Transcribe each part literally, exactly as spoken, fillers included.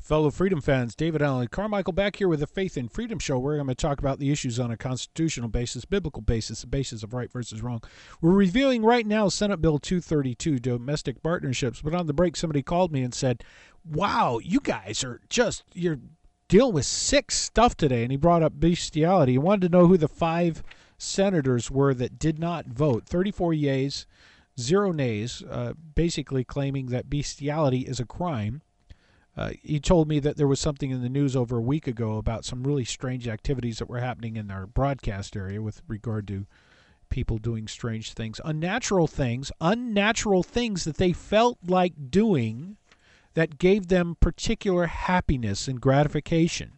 Fellow freedom fans, David Allen Carmichael back here with the Faith and Freedom Show, where I'm going to talk about the issues on a constitutional basis, biblical basis, the basis of right versus wrong. We're reviewing right now Senate Bill two thirty-two, domestic partnerships. But on the break, somebody called me and said, wow, you guys are just, you're dealing with sick stuff today. And he brought up bestiality. He wanted to know who the five senators were that did not vote. thirty-four yeas, zero nays, uh, basically claiming that bestiality is a crime. Uh, he told me that there was something in the news over a week ago about some really strange activities that were happening in our broadcast area with regard to people doing strange things, unnatural things, unnatural things that they felt like doing that gave them particular happiness and gratification.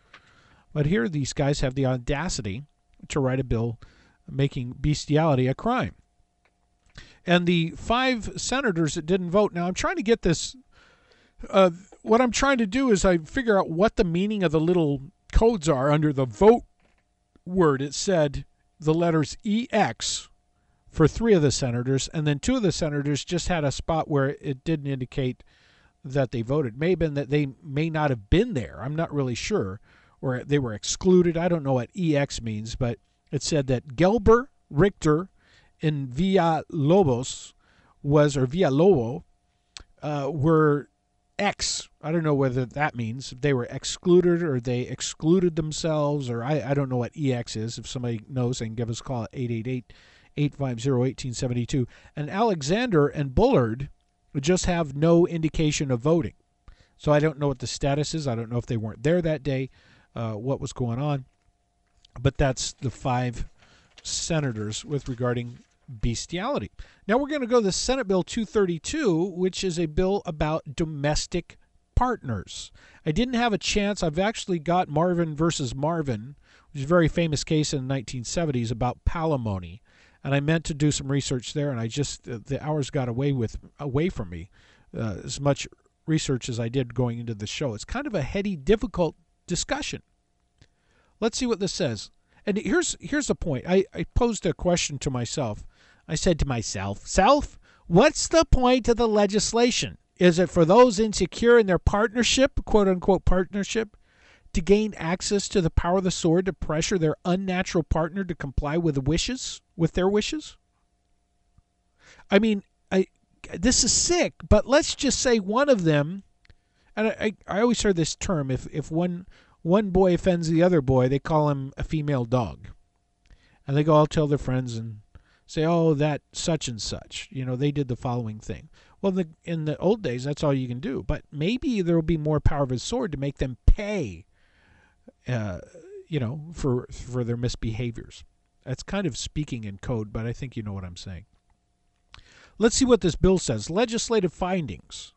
But here these guys have the audacity to write a bill making bestiality a crime. And the five senators that didn't vote, now I'm trying to get this... Uh, what I'm trying to do is I figure out what the meaning of the little codes are under the vote word. It said the letters E X for three of the senators, and then two of the senators just had a spot where it didn't indicate that they voted. It may have been that they may not have been there. I'm not really sure. Or they were excluded. I don't know what E X means, but it said that Gelber, Richter, and Villalobos was, or Villalobo, uh, were X. I don't know whether that means they were excluded or they excluded themselves, or I, I don't know what E X is. If somebody knows, they can give us a call at eight eight eight, eight five zero, one eight seven two. And Alexander and Bullard just have no indication of voting. So I don't know what the status is. I don't know if they weren't there that day, uh, what was going on. But that's the five senators with regarding bestiality. Now we're going to go to Senate Bill two thirty-two, which is a bill about domestic partners. I didn't have a chance. I've actually got Marvin versus Marvin, which is a very famous case in the nineteen seventies about palimony. And I meant to do some research there, and I just, uh, the hours got away with away from me, uh, as much research as I did going into the show. It's kind of a heady, difficult discussion. Let's see what this says. And here's here's the point. I, I posed a question to myself. I said to myself, Self, what's the point of the legislation? Is it for those insecure in their partnership, quote-unquote partnership, to gain access to the power of the sword to pressure their unnatural partner to comply with wishes, with their wishes? I mean, I this is sick, but let's just say one of them, and I, I, I always heard this term, if, if one... One boy offends the other boy, they call him a female dog. And they go all tell their friends and say, oh, that such and such. You know, they did the following thing. Well, in the, in the old days, that's all you can do. But maybe there will be more power of a sword to make them pay, uh, you know, for, for their misbehaviors. That's kind of speaking in code, but I think you know what I'm saying. Let's see what this bill says. Legislative findings.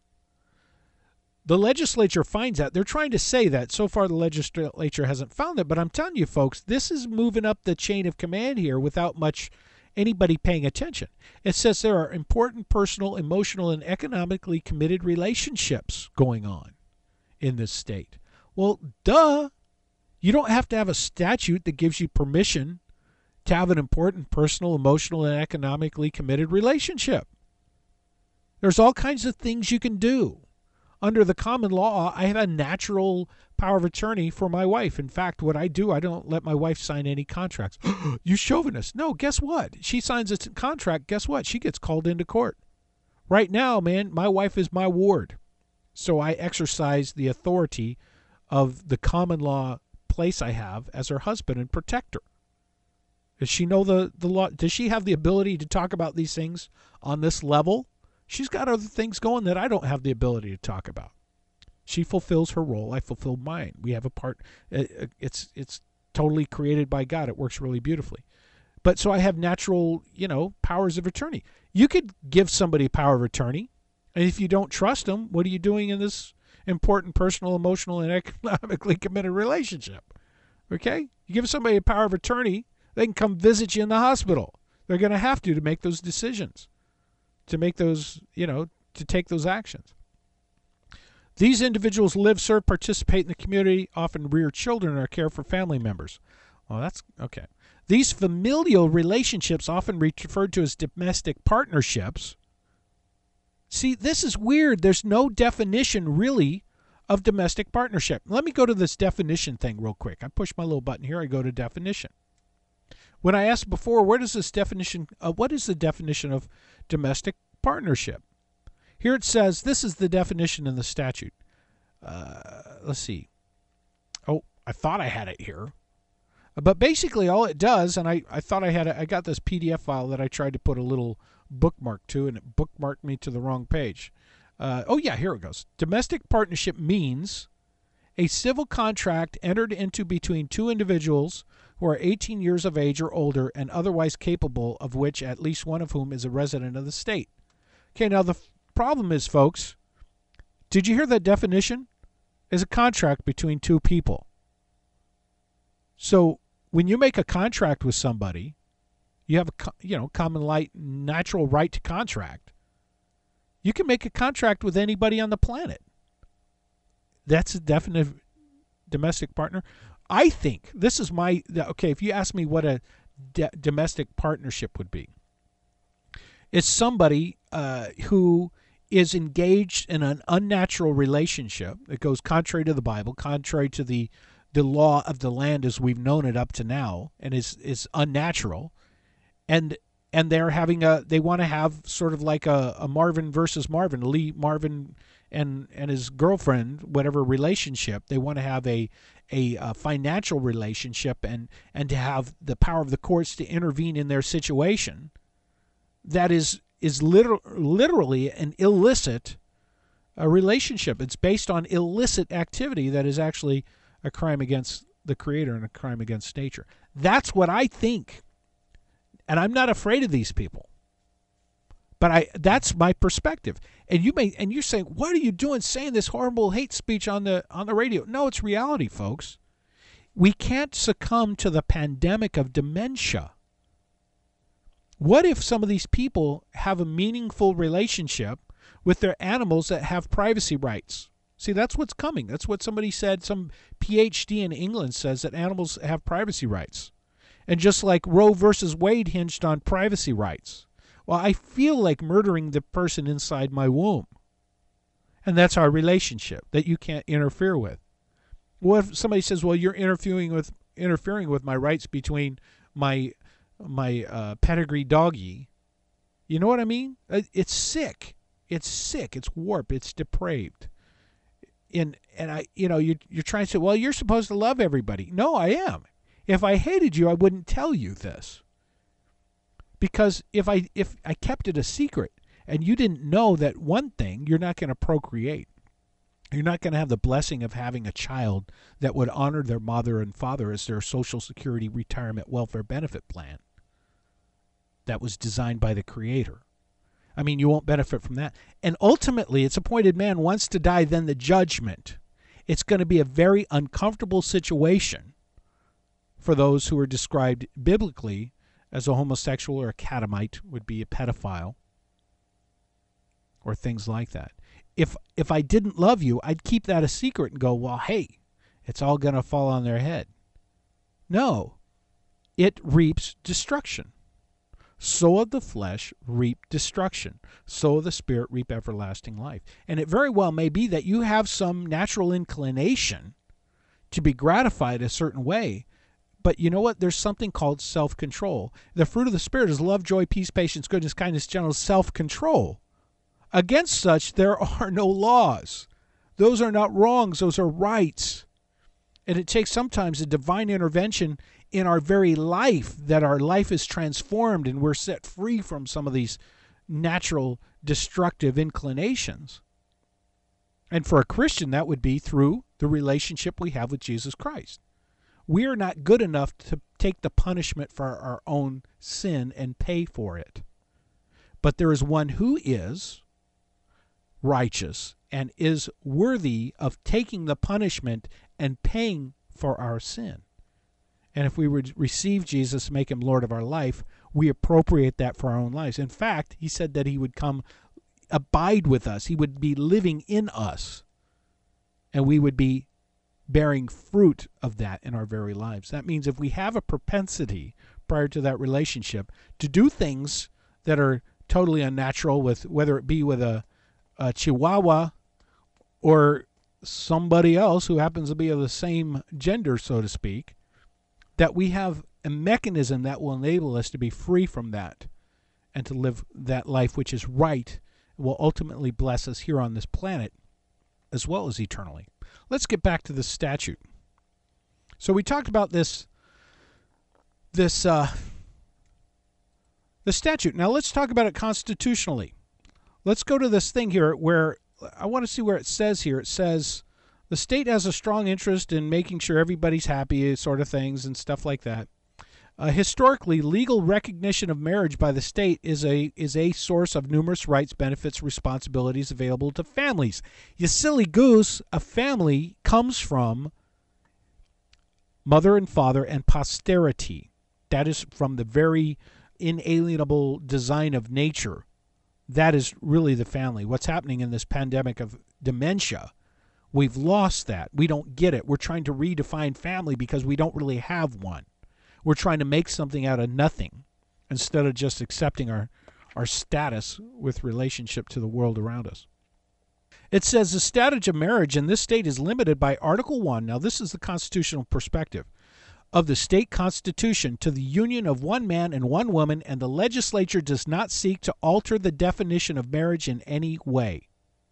The legislature finds that. They're trying to say that. So far, the legislature hasn't found it. But I'm telling you, folks, this is moving up the chain of command here without much anybody paying attention. It says there are important personal, emotional, and economically committed relationships going on in this state. Well, duh. You don't have to have a statute that gives you permission to have an important personal, emotional, and economically committed relationship. There's all kinds of things you can do. Under the common law, I have a natural power of attorney for my wife. In fact, what I do, I don't let my wife sign any contracts. You chauvinist. No, guess what? She signs a contract. Guess what? She gets called into court. Right now, man, my wife is my ward. So I exercise the authority of the common law place I have as her husband and protect her. Does she know the, the law? Does she have the ability to talk about these things on this level? She's got other things going that I don't have the ability to talk about. She fulfills her role. I fulfill mine. We have a part. It's it's totally created by God. It works really beautifully. But so I have natural, you know, powers of attorney. You could give somebody power of attorney, and if you don't trust them, what are you doing in this important personal, emotional, and economically committed relationship? Okay? You give somebody a power of attorney, they can come visit you in the hospital. They're going to have to to make those decisions. To make those, you know, to take those actions. These individuals live, serve, participate in the community, often rear children or care for family members. Well, that's okay. These familial relationships, often referred to as domestic partnerships. See, this is weird. There's no definition really of domestic partnership. Let me go to this definition thing real quick. I push my little button here. I go to definition. When I asked before, where does this definition, uh, what is the definition of domestic partnership? Here it says, this is the definition in the statute. Uh, let's see. Oh, I thought I had it here. But basically all it does, and I, I thought I had, a, I got this P D F file that I tried to put a little bookmark to, and it bookmarked me to the wrong page. Uh, oh yeah, here it goes. Domestic partnership means a civil contract entered into between two individuals who are eighteen years of age or older and otherwise capable, of which at least one of whom is a resident of the state. Okay, now the f- problem is, folks, did you hear that definition? Is a contract between two people. So when you make a contract with somebody, you have a you know common light natural right to contract. You can make a contract with anybody on the planet. That's a definite domestic partner. I think this is my okay. If you ask me what a de- domestic partnership would be, it's somebody uh, who is engaged in an unnatural relationship that goes contrary to the Bible, contrary to the the law of the land as we've known it up to now, and is is unnatural, and and they're having a they want to have sort of like a, a Marvin versus Marvin, Lee Marvin and and his girlfriend, whatever relationship. They want to have a a, a financial relationship and and to have the power of the courts to intervene in their situation. That is is liter- literally an illicit uh, relationship. It's based on illicit activity that is actually a crime against the Creator and a crime against nature. That's what I think. And I'm not afraid of these people. But I that's my perspective. And you may and you're saying, what are you doing saying this horrible hate speech on the on the radio? No, it's reality, folks. We can't succumb to the pandemic of dementia. What if some of these people have a meaningful relationship with their animals that have privacy rights? See, that's what's coming. That's what somebody said. Some P H D in England says that animals have privacy rights. And just like Roe versus Wade hinged on privacy rights. Well, I feel like murdering the person inside my womb. And that's our relationship that you can't interfere with. What if somebody says, well, you're interfering with interfering with my rights between my my uh, pedigree doggy? You know what I mean? It's sick. It's sick. It's warped. It's depraved. And and I, you know, you you're trying to say, well, you're supposed to love everybody. No, I am. If I hated you, I wouldn't tell you this. Because if I if I kept it a secret and you didn't know that one thing, you're not going to procreate. You're not going to have the blessing of having a child that would honor their mother and father as their Social Security retirement welfare benefit plan that was designed by the Creator. I mean, you won't benefit from that. And ultimately, it's appointed man wants to die, then the judgment. It's going to be a very uncomfortable situation for those who are described biblically as a homosexual or a catamite, would be a pedophile, or things like that. If if I didn't love you, I'd keep that a secret and go, well, hey, it's all going to fall on their head. No, it reaps destruction. Sow of the flesh, reap destruction. Sow of the Spirit, reap everlasting life. And it very well may be that you have some natural inclination to be gratified a certain way. But you know what? There's something called self-control. The fruit of the Spirit is love, joy, peace, patience, goodness, kindness, gentleness, self-control. Against such, there are no laws. Those are not wrongs. Those are rights. And it takes sometimes a divine intervention in our very life, that our life is transformed and we're set free from some of these natural destructive inclinations. And for a Christian, that would be through the relationship we have with Jesus Christ. We are not good enough to take the punishment for our own sin and pay for it. But there is one who is righteous and is worthy of taking the punishment and paying for our sin. And if we would receive Jesus, make him Lord of our life, we appropriate that for our own lives. In fact, he said that he would come abide with us. He would be living in us. And we would be bearing fruit of that in our very lives. That means if we have a propensity prior to that relationship to do things that are totally unnatural, with whether it be with a, a chihuahua or somebody else who happens to be of the same gender, so to speak, that we have a mechanism that will enable us to be free from that and to live that life which is right, will ultimately bless us here on this planet as well as eternally. Let's get back to the statute. So we talked about this, this, uh, the statute. Now let's talk about it constitutionally. Let's go to this thing here where I want to see where it says here. It says the state has a strong interest in making sure everybody's happy, sort of things and stuff like that. Uh, historically, legal recognition of marriage by the state is a is a source of numerous rights, benefits, responsibilities available to families. You silly goose, a family comes from mother and father and posterity. That is from the very inalienable design of nature. That is really the family. What's happening in this pandemic of dementia, we've lost that. We don't get it. We're trying to redefine family because we don't really have one. We're trying to make something out of nothing instead of just accepting our, our status with relationship to the world around us. It says the status of marriage in this state is limited by Article one. Now, this is the constitutional perspective of the state constitution to the union of one man and one woman, and the legislature does not seek to alter the definition of marriage in any way.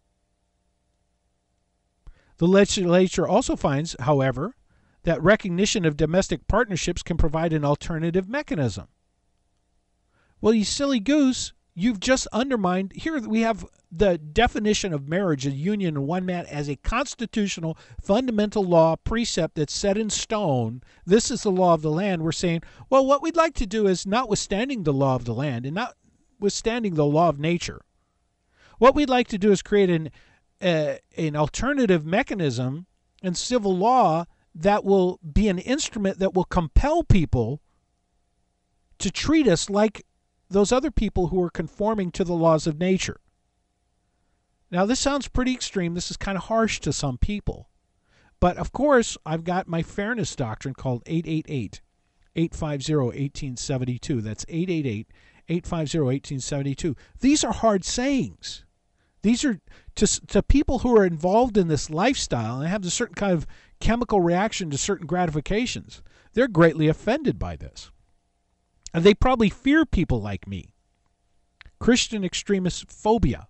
The legislature also finds, however, that recognition of domestic partnerships can provide an alternative mechanism. Well, you silly goose, you've just undermined. Here we have the definition of marriage, a union of one man, as a constitutional fundamental law precept that's set in stone. This is the law of the land. We're saying, well, what we'd like to do is, notwithstanding the law of the land and notwithstanding the law of nature, what we'd like to do is create an, uh, an alternative mechanism in civil law that will be an instrument that will compel people to treat us like those other people who are conforming to the laws of nature. Now, this sounds pretty extreme. This is kind of harsh to some people. But, of course, I've got my fairness doctrine called eight eight eight, eight five zero, one eight seven two. That's eight eight eight, eight five zero, one eight seven two. These are hard sayings. These are to, to people who are involved in this lifestyle and have a certain kind of chemical reaction to certain gratifications. They're greatly offended by this. And they probably fear people like me. Christian extremist phobia.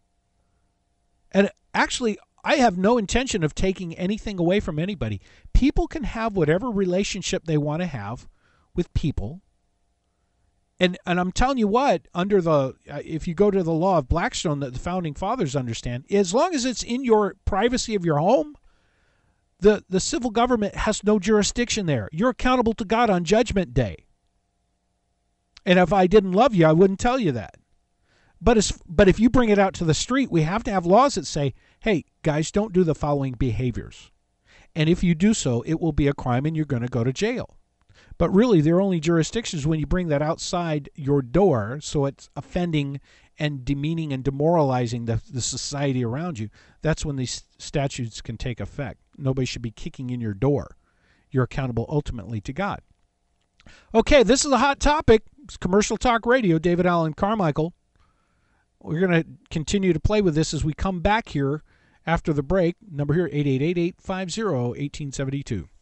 And actually, I have no intention of taking anything away from anybody. People can have whatever relationship they want to have with people. And and I'm telling you what, under the, if you go to the law of Blackstone that the founding fathers understand, as long as it's in your privacy of your home, the, the civil government has no jurisdiction there. You're accountable to God on Judgment Day. And if I didn't love you, I wouldn't tell you that. But as, but if you bring it out to the street, we have to have laws that say, hey, guys, don't do the following behaviors. And if you do so, it will be a crime and you're going to go to jail. But really, there are only jurisdictions when you bring that outside your door, so it's offending and demeaning and demoralizing the, the society around you. That's when these statutes can take effect. Nobody should be kicking in your door. You're accountable ultimately to God. Okay, this is a hot topic. It's Commercial Talk Radio. David Allen Carmichael. We're going to continue to play with this as we come back here after the break. Number here, eight eight eight, eight five zero, one eight seven two.